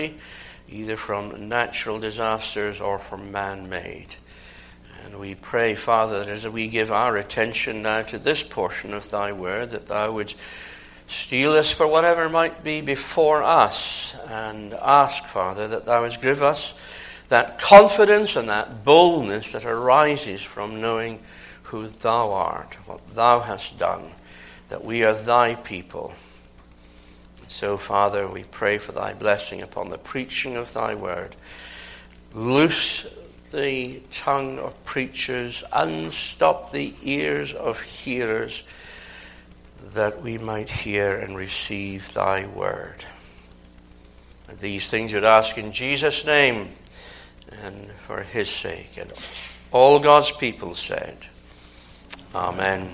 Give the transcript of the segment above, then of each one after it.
either from natural disasters or from man-made. And we pray, Father, that as we give our attention now to this portion of thy word, that thou would steel us for whatever might be before us, and ask, Father, that thou would give us that confidence and that boldness that arises from knowing who thou art, what thou hast done, that we are thy people. So, Father, we pray for thy blessing upon the preaching of thy word. Loose the tongue of preachers, unstop the ears of hearers, that we might hear and receive thy word. And these things would ask in Jesus' name and for his sake. And all God's people said, Amen.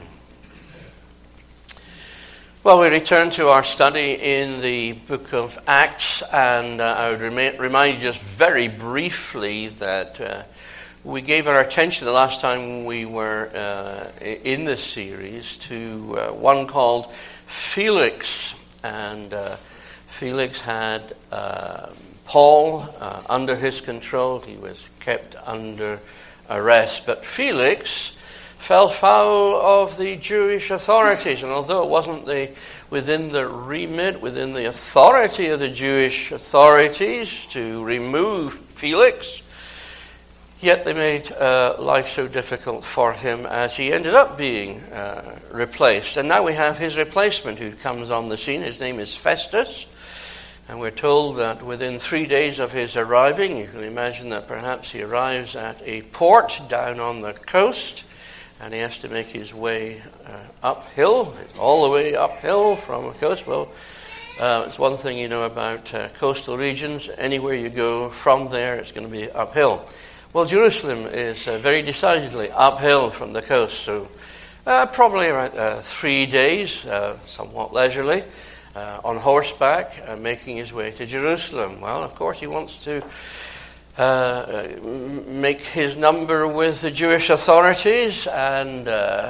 Well, we return to our study in the book of Acts, and I would remind you just very briefly that we gave our attention the last time we were in this series to one called Felix. And Felix had Paul under his control. He was kept under arrest. But Felix fell foul of the Jewish authorities, and although it wasn't within the remit, within the authority of the Jewish authorities to remove Felix, yet they made life so difficult for him as he ended up being replaced. And now we have his replacement who comes on the scene. His name is Festus. And we're told that within 3 days of his arriving, you can imagine that perhaps he arrives at a port down on the coast, and he has to make his way uphill, all the way uphill from the coast. Well, it's one thing you know about coastal regions. Anywhere you go from there, it's going to be uphill. Well, Jerusalem is very decidedly uphill from the coast, so probably around 3 days, somewhat leisurely, on horseback, making his way to Jerusalem. Well, of course, he wants to make his number with the Jewish authorities and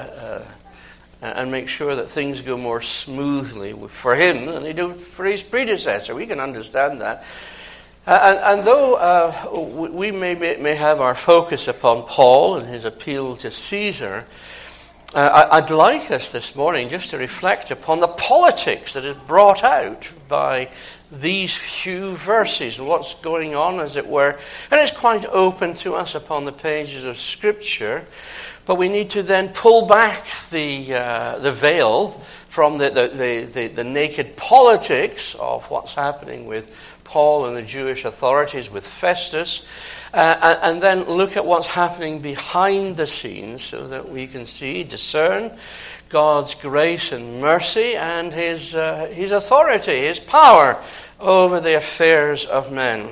make sure that things go more smoothly for him than they do for his predecessor. We can understand that. And though we may have our focus upon Paul and his appeal to Caesar, I'd like us this morning just to reflect upon the politics that is brought out by these few verses and what's going on, as it were. And it's quite open to us upon the pages of Scripture, but we need to then pull back the veil from the naked politics of what's happening with Paul and the Jewish authorities, with Festus, and then look at what's happening behind the scenes so that we can discern God's grace and mercy and his authority, his power over the affairs of men.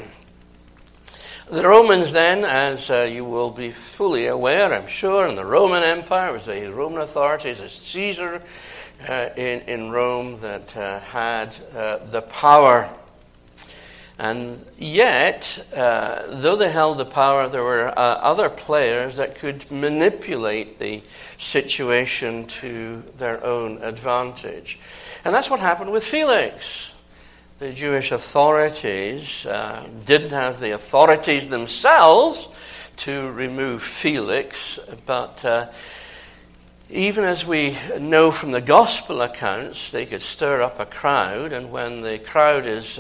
The Romans then, as you will be fully aware, I'm sure, in the Roman Empire, it was the Roman authorities, it's Caesar in Rome that had the power. And yet, though they held the power, there were other players that could manipulate the situation to their own advantage. And that's what happened with Felix. The Jewish authorities didn't have the authorities themselves to remove Felix, but even as we know from the gospel accounts, they could stir up a crowd, and when the crowd is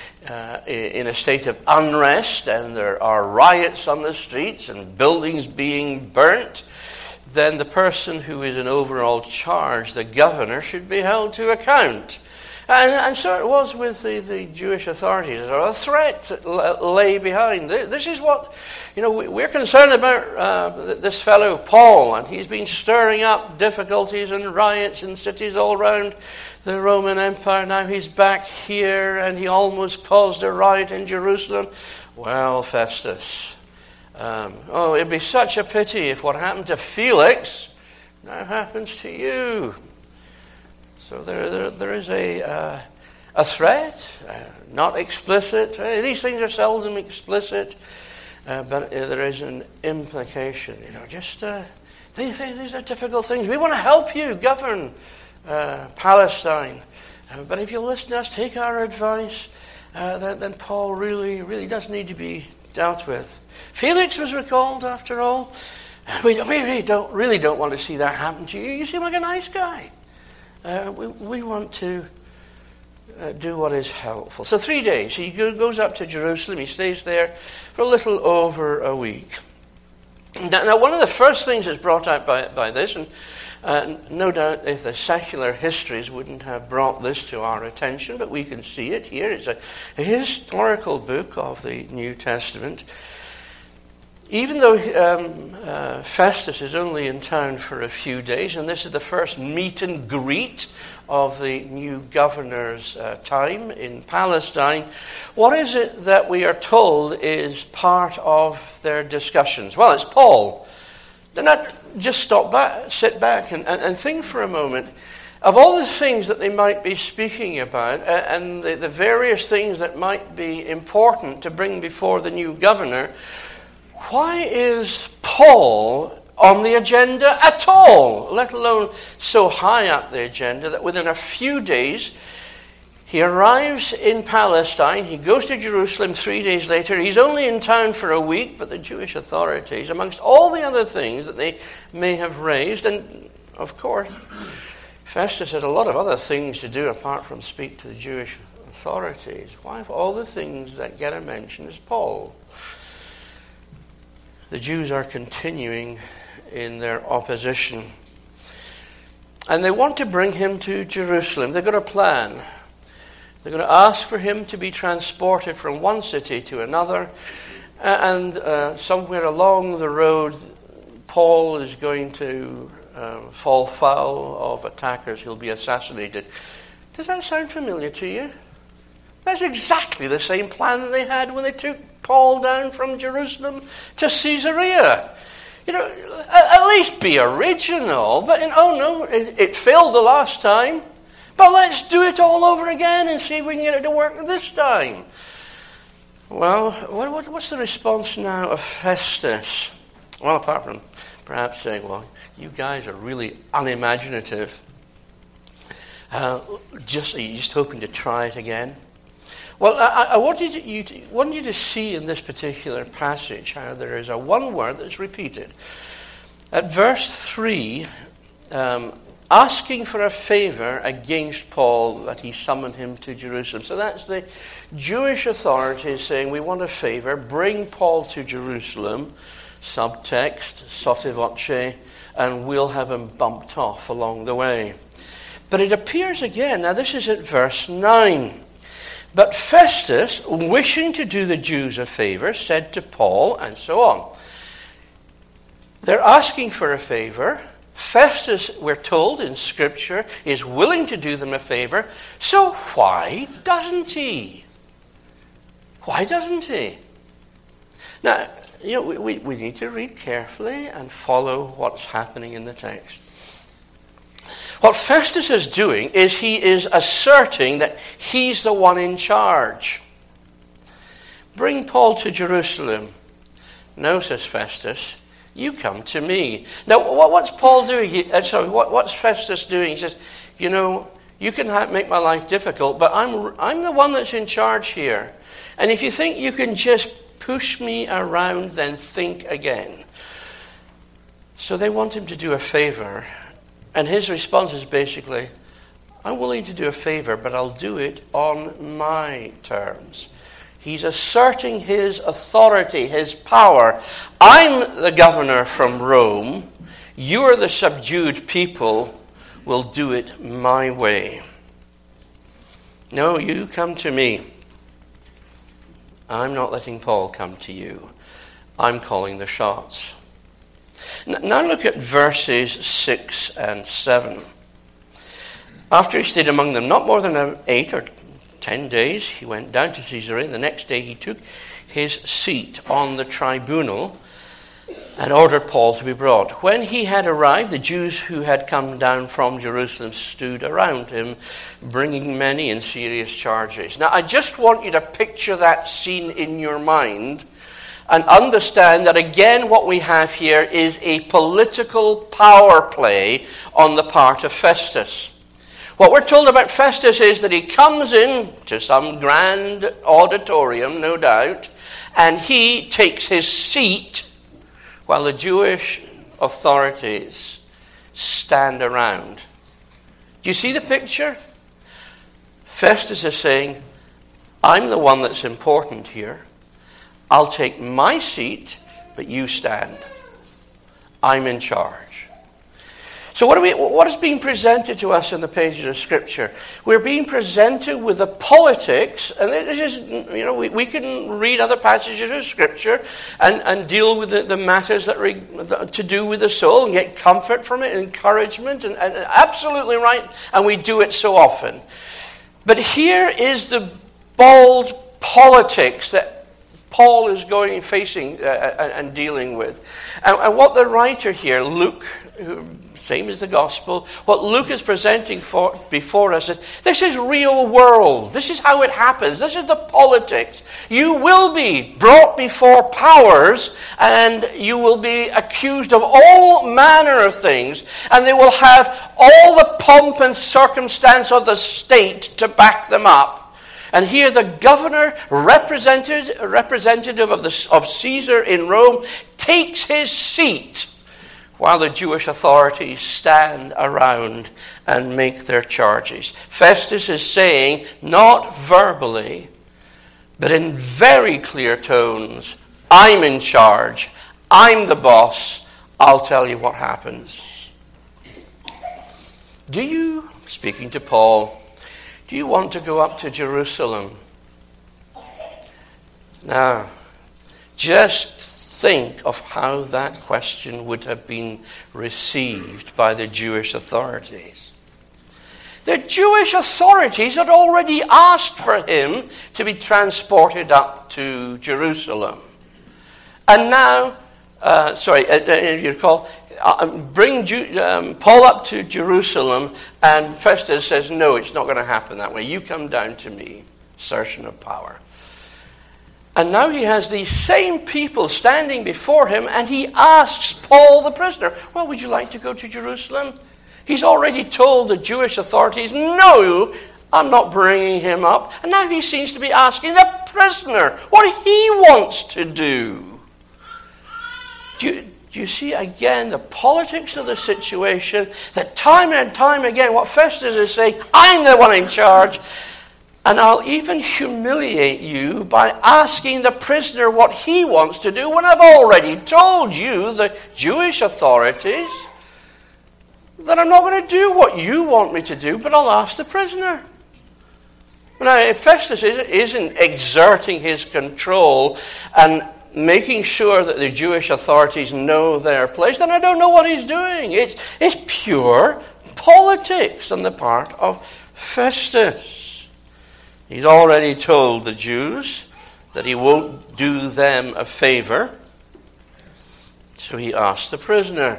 in a state of unrest and there are riots on the streets and buildings being burnt, then the person who is in overall charge, the governor, should be held to account. And so it was with the Jewish authorities. A threat lay behind. This is what, we're concerned about this fellow Paul, and he's been stirring up difficulties and riots in cities all around the Roman Empire. Now he's back here, and he almost caused a riot in Jerusalem. Well, Festus, it'd be such a pity if what happened to Felix now happens to you. So there is a threat, not explicit. These things are seldom explicit, but there is an implication. These are difficult things. We want to help you govern Palestine, but if you'll listen to us, take our advice, then Paul really does need to be dealt with. Felix was recalled after all. We really don't want to see that happen to you. You seem like a nice guy. We want to do what is helpful. So 3 days. He goes up to Jerusalem. He stays there for a little over a week. Now one of the first things that's brought out by this, and no doubt if the secular histories wouldn't have brought this to our attention, but we can see it here. It's a historical book of the New Testament. Even though Festus is only in town for a few days, and this is the first meet and greet of the new governor's time in Palestine, what is it that we are told is part of their discussions? Well, it's Paul. They're not just sit back and think for a moment. Of all the things that they might be speaking about and the various things that might be important to bring before the new governor, why is Paul on the agenda at all, let alone so high up the agenda that within a few days he arrives in Palestine, he goes to Jerusalem 3 days later, he's only in town for a week, but the Jewish authorities, amongst all the other things that they may have raised, and of course, Festus had a lot of other things to do apart from speak to the Jewish authorities. Why of all the things that get a mention is Paul? The Jews are continuing in their opposition. And they want to bring him to Jerusalem. They've got a plan. They're going to ask for him to be transported from one city to another. And somewhere along the road, Paul is going to fall foul of attackers. He'll be assassinated. Does that sound familiar to you? That's exactly the same plan that they had when they took Paul down from Jerusalem to Caesarea. At least be original. But it failed the last time. But let's do it all over again and see if we can get it to work this time. Well, what's the response now of Festus? Well, apart from perhaps saying, well, you guys are really unimaginative. Just hoping to try it again. Well, I wanted you to see in this particular passage how there is a one word that's repeated. At verse 3, asking for a favor against Paul that he summon him to Jerusalem. So that's the Jewish authorities saying, we want a favor, bring Paul to Jerusalem, subtext, sotto voce, and we'll have him bumped off along the way. But it appears again, now this is at verse 9. But Festus, wishing to do the Jews a favor, said to Paul, and so on. They're asking for a favor. Festus, we're told in Scripture, is willing to do them a favor. So why doesn't he? Why doesn't he? Now, we need to read carefully and follow what's happening in the text. What Festus is doing is he is asserting that he's the one in charge. Bring Paul to Jerusalem. No, says Festus, you come to me. Now, what's Paul doing? What's Festus doing? He says, you can make my life difficult, but I'm the one that's in charge here. And if you think you can just push me around, then think again. So they want him to do a favor. And his response is basically, I'm willing to do a favor, but I'll do it on my terms. He's asserting his authority, his power. I'm the governor from Rome. You are the subdued people. We'll do it my way. No, you come to me. I'm not letting Paul come to you. I'm calling the shots. Now look at verses 6 and 7. After he stayed among them not more than 8 or 10 days, he went down to Caesarea. The next day he took his seat on the tribunal and ordered Paul to be brought. When he had arrived, the Jews who had come down from Jerusalem stood around him, bringing many and serious charges. Now I just want you to picture that scene in your mind and understand that again what we have here is a political power play on the part of Festus. What we're told about Festus is that he comes in to some grand auditorium, no doubt, and he takes his seat while the Jewish authorities stand around. Do you see the picture? Festus is saying, I'm the one that's important here. I'll take my seat, but you stand. I'm in charge. So what is being presented to us in the pages of Scripture? We're being presented with the politics, and this is, we can read other passages of Scripture and deal with the matters that to do with the soul and get comfort from it, encouragement, and absolutely right, and we do it so often. But here is the bold politics that Paul is facing and dealing with. And what the writer here, Luke, same as the gospel, what Luke is presenting before us, this is real world. This is how it happens. This is the politics. You will be brought before powers, and you will be accused of all manner of things, and they will have all the pomp and circumstance of the state to back them up. And here the governor, representative of Caesar in Rome, takes his seat while the Jewish authorities stand around and make their charges. Festus is saying, not verbally, but in very clear tones, I'm in charge, I'm the boss, I'll tell you what happens. Do you, speaking to Paul, do you want to go up to Jerusalem? Now, just think of how that question would have been received by the Jewish authorities. The Jewish authorities had already asked for him to be transported up to Jerusalem. And now, if you recall, bring Paul up to Jerusalem, and Festus says, no, it's not going to happen that way. You come down to me. Assertion of power. And now he has these same people standing before him, and he asks Paul the prisoner, well, would you like to go to Jerusalem? He's already told the Jewish authorities, no, I'm not bringing him up. And now he seems to be asking the prisoner what he wants to do. Do you see again the politics of the situation? That time and time again, what Festus is saying, I'm the one in charge. And I'll even humiliate you by asking the prisoner what he wants to do when I've already told you, the Jewish authorities, that I'm not going to do what you want me to do, but I'll ask the prisoner. Now, if Festus isn't exerting his control and making sure that the Jewish authorities know their place, then I don't know what he's doing. It's pure politics on the part of Festus. He's already told the Jews that he won't do them a favor, so he asks the prisoner.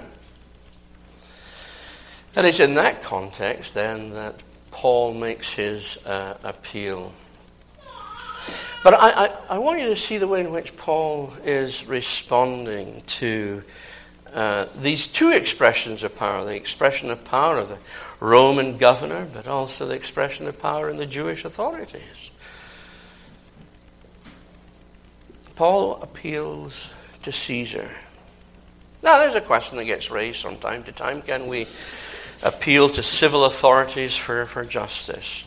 And it's in that context, then, that Paul makes his appeal. But I want you to see the way in which Paul is responding to these two expressions of power. The expression of power of the Roman governor, but also the expression of power in the Jewish authorities. Paul appeals to Caesar. Now, there's a question that gets raised from time to time. Can we appeal to civil authorities for justice?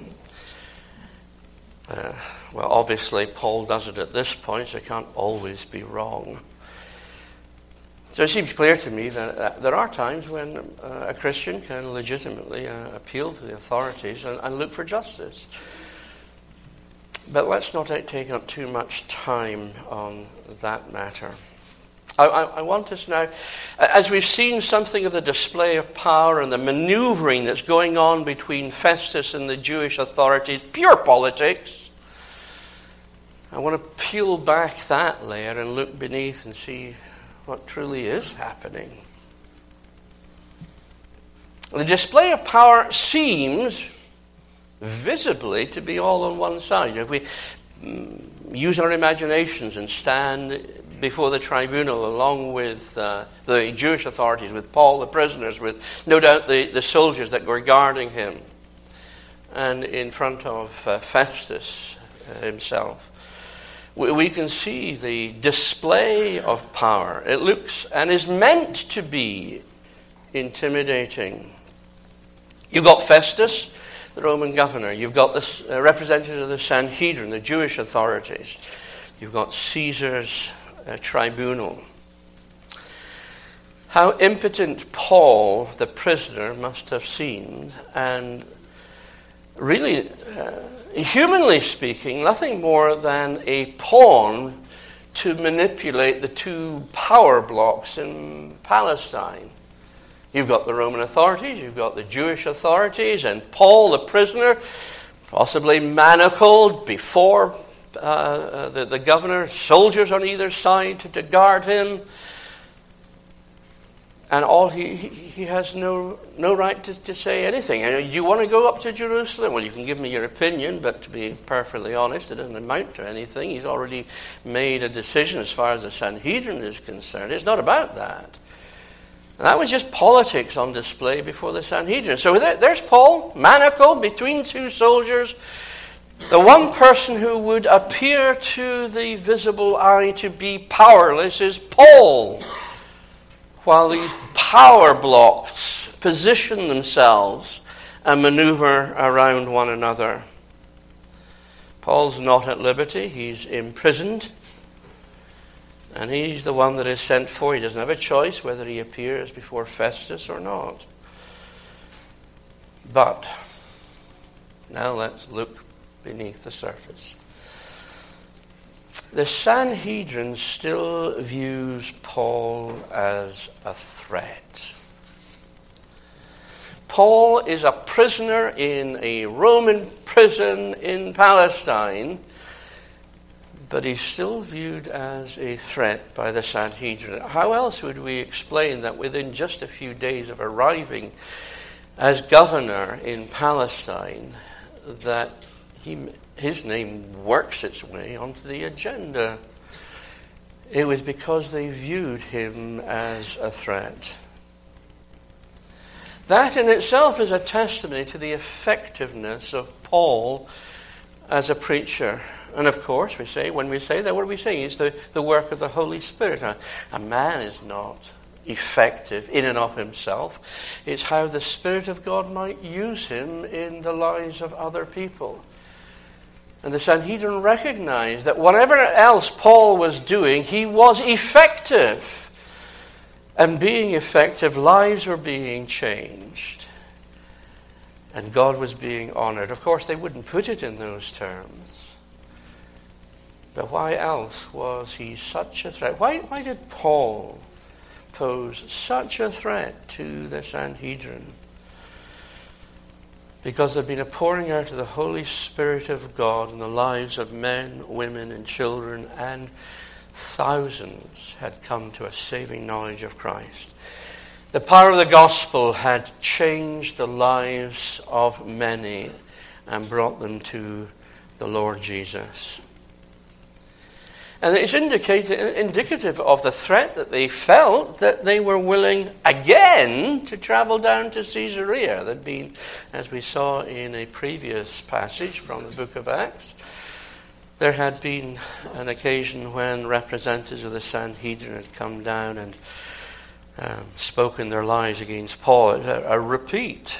Well, obviously, Paul does it at this point, so it can't always be wrong. So it seems clear to me that there are times when a Christian can legitimately appeal to the authorities and look for justice. But let's not take up too much time on that matter. I want us now, as we've seen something of the display of power and the maneuvering that's going on between Festus and the Jewish authorities, pure politics, I want to peel back that layer and look beneath and see what truly is happening. The display of power seems visibly to be all on one side. If we use our imaginations and stand before the tribunal along with the Jewish authorities, with Paul the prisoners, with no doubt the soldiers that were guarding him, and in front of Festus himself, we can see the display of power. It looks and is meant to be intimidating. You've got Festus, the Roman governor. You've got the representative of the Sanhedrin, the Jewish authorities. You've got Caesar's tribunal. How impotent Paul, the prisoner, must have seemed, and really, humanly speaking, nothing more than a pawn to manipulate the two power blocks in Palestine. You've got the Roman authorities, you've got the Jewish authorities, and Paul, the prisoner, possibly manacled before the governor, soldiers on either side to guard him. And all he has no right to say anything. And you want to go up to Jerusalem? Well, you can give me your opinion, but to be perfectly honest, it doesn't amount to anything. He's already made a decision as far as the Sanhedrin is concerned. It's not about that. And that was just politics on display before the Sanhedrin. So there's Paul, manacled between two soldiers. The one person who would appear to the visible eye to be powerless is Paul, while these power blocks position themselves and maneuver around one another. Paul's not at liberty. He's imprisoned. And he's the one that is sent for. He doesn't have a choice whether he appears before Festus or not. But now let's look beneath the surface. The Sanhedrin still views Paul as a threat. Paul is a prisoner in a Roman prison in Palestine, but he's still viewed as a threat by the Sanhedrin. How else would we explain that within just a few days of arriving as governor in Palestine, that his name works its way onto the agenda? It was because they viewed him as a threat. That in itself is a testimony to the effectiveness of Paul as a preacher. And of course, when we say that, what are we saying? It's the work of the Holy Spirit. A man is not effective in and of himself. It's how the Spirit of God might use him in the lives of other people. And the Sanhedrin recognized that whatever else Paul was doing, he was effective. And being effective, lives were being changed. And God was being honored. Of course, they wouldn't put it in those terms. But why else was he such a threat? Why did Paul pose such a threat to the Sanhedrin? Because there'd been a pouring out of the Holy Spirit of God in the lives of men, women, and children, and thousands had come to a saving knowledge of Christ. The power of the gospel had changed the lives of many and brought them to the Lord Jesus. And it's indicative of the threat that they felt, that they were willing again to travel down to Caesarea. There'd been, as we saw in a previous passage from the book of Acts, there had been an occasion when representatives of the Sanhedrin had come down and spoken their lies against Paul. A repeat.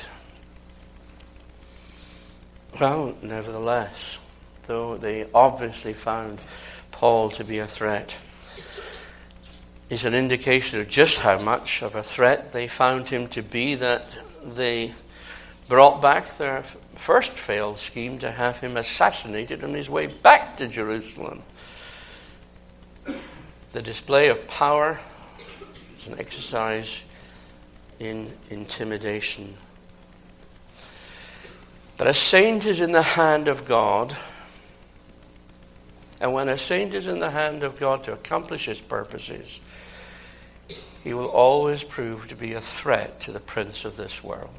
Well, nevertheless, though they obviously found Paul to be a threat, is an indication of just how much of a threat they found him to be, that they brought back their first failed scheme to have him assassinated on his way back to Jerusalem. The display of power is an exercise in intimidation. But a saint is in the hand of God. And when a saint is in the hand of God to accomplish his purposes, he will always prove to be a threat to the prince of this world.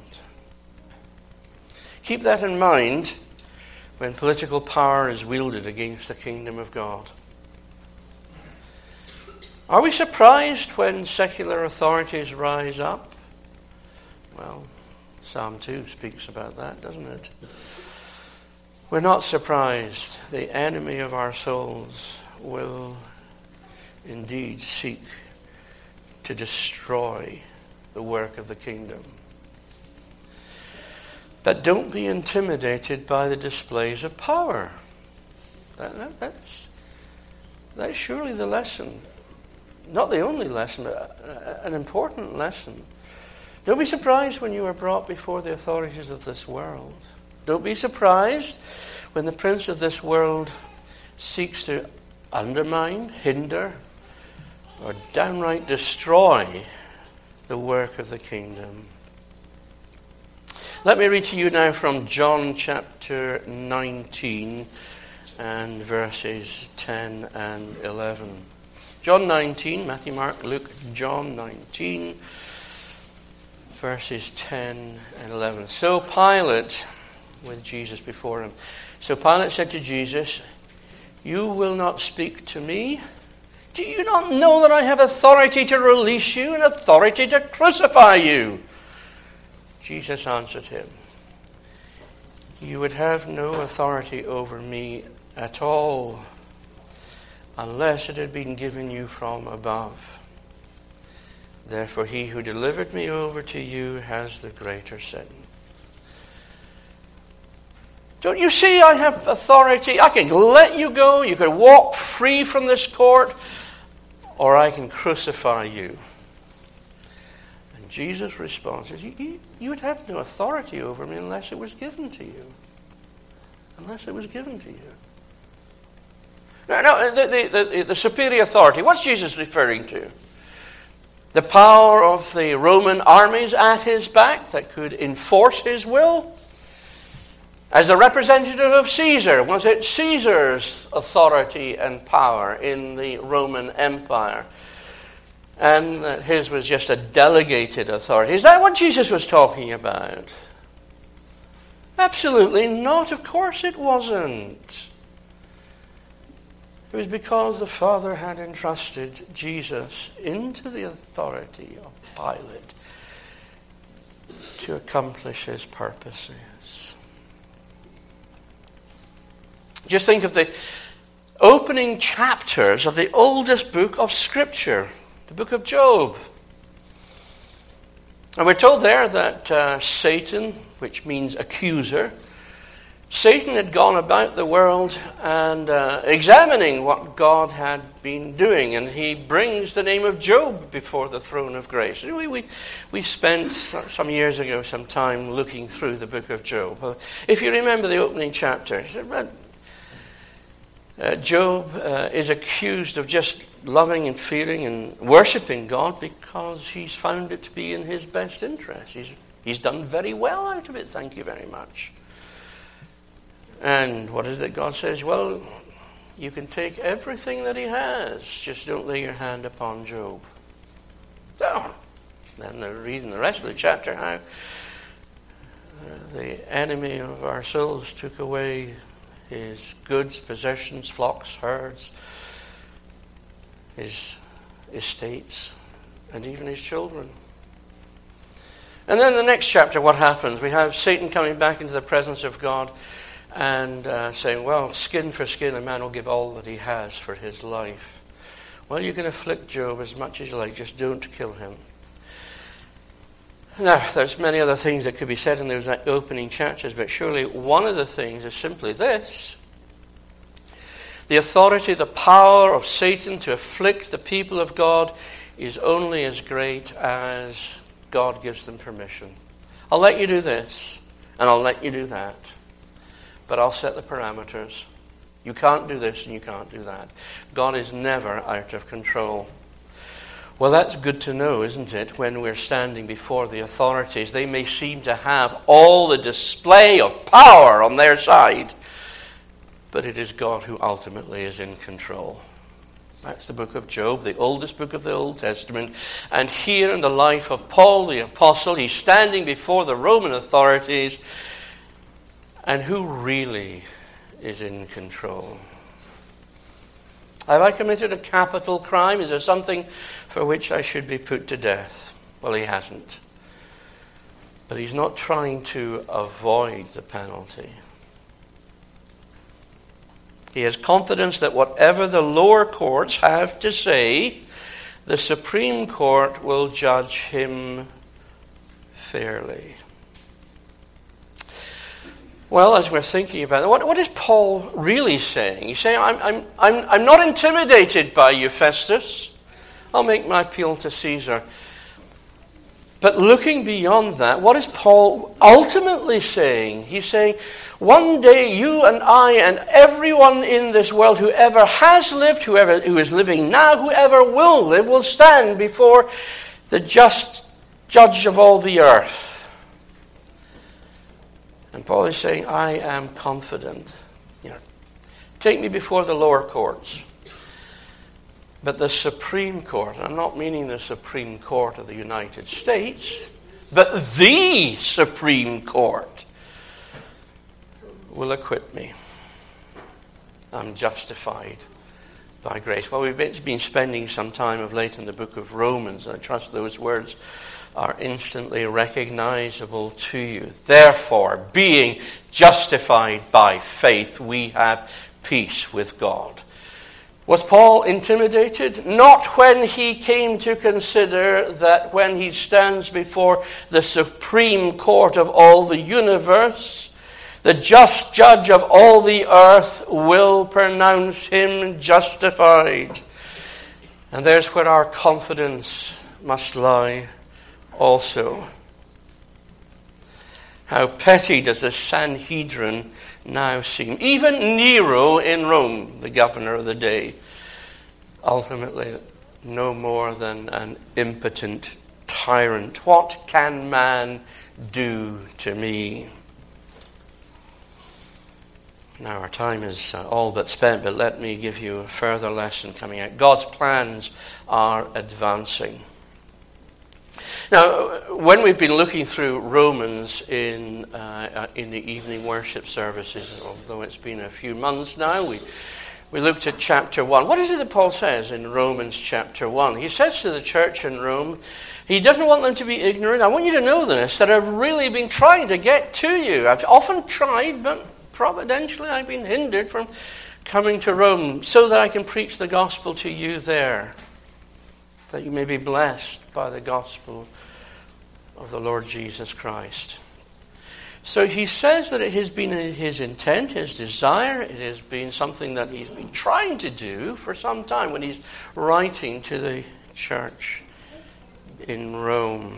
Keep that in mind when political power is wielded against the kingdom of God. Are we surprised when secular authorities rise up? Well, Psalm 2 speaks about that, doesn't it? we're not surprised. The enemy of our souls will indeed seek to destroy the work of the kingdom. But don't be intimidated by the displays of power. That's surely the lesson. Not the only lesson, but an important lesson. Don't be surprised when you are brought before the authorities of this world. Don't be surprised when the prince of this world seeks to undermine, hinder, or downright destroy the work of the kingdom. Let me read to you now from John chapter 19 and verses 10 and 11. John 19, Matthew, Mark, Luke, John 19, verses 10 and 11. So Pilate, with Jesus before him, so Pilate said to Jesus, "You will not speak to me? Do you not know that I have authority to release you and authority to crucify you?" Jesus answered him, "You would have no authority over me at all unless it had been given you from above. Therefore he who delivered me over to you has the greater sin." Don't you see I have authority? I can let you go. You can walk free from this court, or I can crucify you. And Jesus responds, you would have no authority over me unless it was given to you. Unless it was given to you. Now, the superior authority, what's Jesus referring to? The power of the Roman armies at his back that could enforce his will? As a representative of Caesar, was it Caesar's authority and power in the Roman Empire? And that his was just a delegated authority. Is that what Jesus was talking about? Absolutely not. Of course it wasn't. It was because the Father had entrusted Jesus into the authority of Pilate to accomplish his purposes. Just think of the opening chapters of the oldest book of Scripture, the book of Job. And we're told there that Satan, which means accuser, Satan had gone about the world and examining what God had been doing. And he brings the name of Job before the throne of grace. We spent some years ago some time looking through the book of Job. If you remember the opening chapter, Job is accused of just loving and fearing and worshipping God because he's found it to be in his best interest. He's done very well out of it, thank you very much. And what is it God says? Well, you can take everything that he has, just don't lay your hand upon Job. So, then they're reading the rest of the chapter how the enemy of our souls took away his goods, possessions, flocks, herds, his estates, and even his children. And then the next chapter, what happens? We have Satan coming back into the presence of God and saying, well, skin for skin, a man will give all that he has for his life. Well, you can afflict Job as much as you like, just don't kill him. Now, there's many other things that could be said in those opening chapters, but surely one of the things is simply this. The authority, the power of Satan to afflict the people of God is only as great as God gives them permission. I'll let you do this, and I'll let you do that, but I'll set the parameters. You can't do this, and you can't do that. God is never out of control. Well, that's good to know, isn't it? When we're standing before the authorities, they may seem to have all the display of power on their side, but it is God who ultimately is in control. That's the book of Job, the oldest book of the Old Testament. And here in the life of Paul the Apostle, he's standing before the Roman authorities, and who really is in control? Have I committed a capital crime? Is there something for which I should be put to death? Well, he hasn't. But he's not trying to avoid the penalty. He has confidence that whatever the lower courts have to say, the Supreme Court will judge him fairly. Well, as we're thinking about it, what is Paul really saying? He's saying, I'm not intimidated by you, Festus. I'll make my appeal to Caesar. But looking beyond that, what is Paul ultimately saying? He's saying, one day you and I and everyone in this world, whoever has lived, who is living now, whoever will live, will stand before the just judge of all the earth. And Paul is saying, I am confident. Take me before the lower courts. But the Supreme Court, I'm not meaning the Supreme Court of the United States, but the Supreme Court will acquit me. I'm justified by grace. Well, we've been spending some time of late in the book of Romans, and I trust those words are instantly recognizable to you. Therefore, being justified by faith, we have peace with God. Was Paul intimidated? Not when he came to consider that when he stands before the Supreme Court of all the universe, the just judge of all the earth will pronounce him justified. And there's where our confidence must lie also. How petty does the Sanhedrin now seem? Even Nero in Rome, the governor of the day, ultimately no more than an impotent tyrant. What can man do to me? Now our time is all but spent, but let me give you a further lesson coming out. God's plans are advancing. Now, when we've been looking through Romans in the evening worship services, although it's been a few months now, we looked at chapter 1. What is it that Paul says in Romans chapter 1? He says to the church in Rome, he doesn't want them to be ignorant. I want you to know this, that I've really been trying to get to you. I've often tried, but providentially I've been hindered from coming to Rome so that I can preach the gospel to you there, that you may be blessed by the gospel of the Lord Jesus Christ. So he says that it has been his intent, his desire, it has been something that he's been trying to do for some time when he's writing to the church in Rome.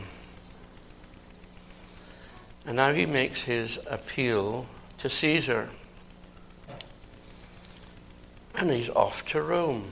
And now he makes his appeal to Caesar. And he's off to Rome.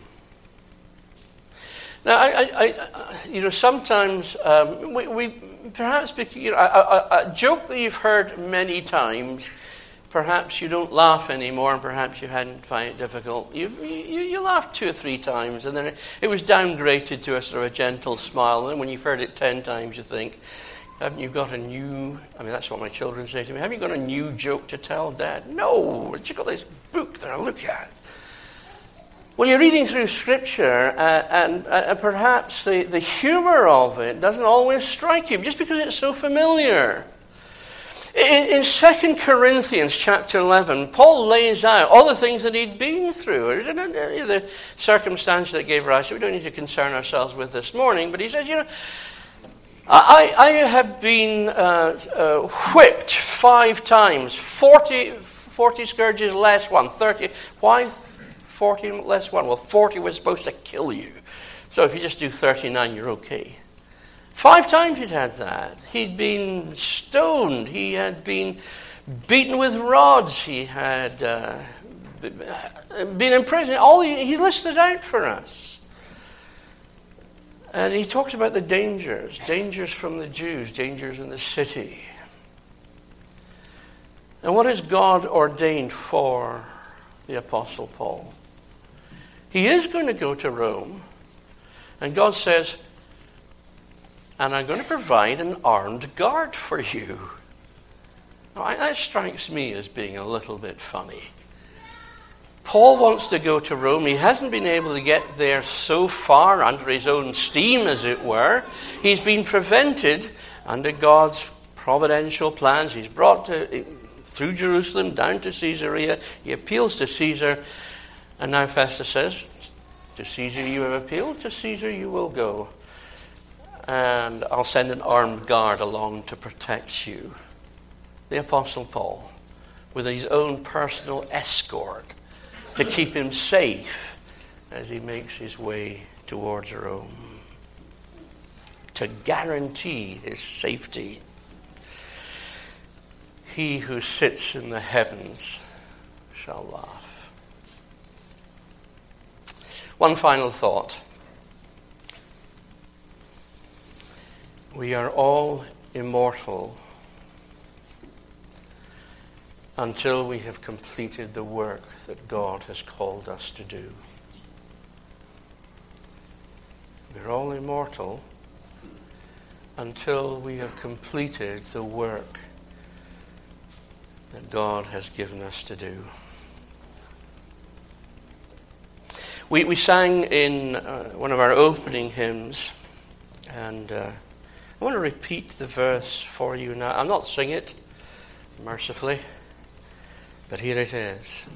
Now, I sometimes we perhaps a joke that you've heard many times. Perhaps you don't laugh anymore, and perhaps you hadn't find it difficult. You laughed 2 or 3 times, and then it was downgraded to a sort of a gentle smile. And then when you've heard it 10 times, you think, haven't you got a new? That's what my children say to me. Haven't you got a new joke to tell, Dad? No, you've got this book that I look at. Well, you're reading through Scripture, and perhaps the humor of it doesn't always strike you, just because it's so familiar. In 2 Corinthians chapter 11, Paul lays out all the things that he'd been through, the circumstances that gave rise to it. We don't need to concern ourselves with this morning, but he says, I have been whipped 5 times, 40 scourges less one, 30. Why 40 less one? Well, 40 was supposed to kill you. So if you just do 39, you're okay. 5 times he'd had that. He'd been stoned. He had been beaten with rods. He had been in prison. All he listed out for us. And he talks about the dangers from the Jews, dangers in the city. And what has God ordained for the Apostle Paul? He is going to go to Rome, and God says, and I'm going to provide an armed guard for you. Now, that strikes me as being a little bit funny. Paul wants to go to Rome. He hasn't been able to get there so far under his own steam, as it were. He's been prevented under God's providential plans. He's brought through Jerusalem down to Caesarea. He appeals to Caesar. And now Festus says, to Caesar you have appealed, to Caesar you will go. And I'll send an armed guard along to protect you. The Apostle Paul, with his own personal escort, to keep him safe as he makes his way towards Rome, to guarantee his safety. He who sits in the heavens shall laugh. One final thought. We are all immortal until we have completed the work that God has called us to do. We're all immortal until we have completed the work that God has given us to do. We sang in one of our opening hymns, and I want to repeat the verse for you now. I'll not sing it, mercifully, but here it is.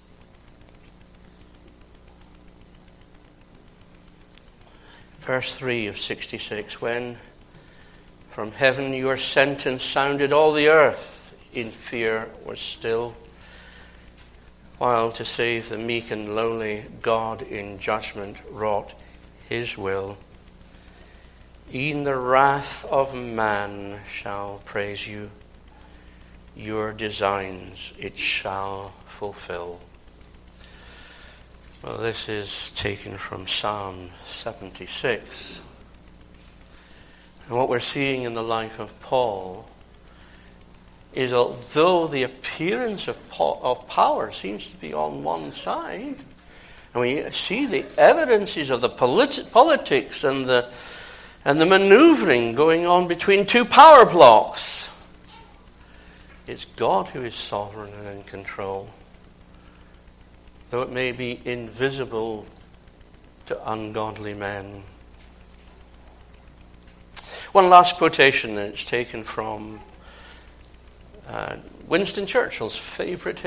Verse 3 of 66, when from heaven your sentence sounded, all the earth in fear was still, while to save the meek and lowly, God in judgment wrought his will. E'en the wrath of man shall praise you, your designs it shall fulfill. Well, this is taken from Psalm 76. And what we're seeing in the life of Paul is, although the appearance of power seems to be on one side, and we see the evidences of the politics and the maneuvering going on between two power blocks, it's God who is sovereign and in control, though it may be invisible to ungodly men. One last quotation, and it's taken from Winston Churchill's favorite hymn.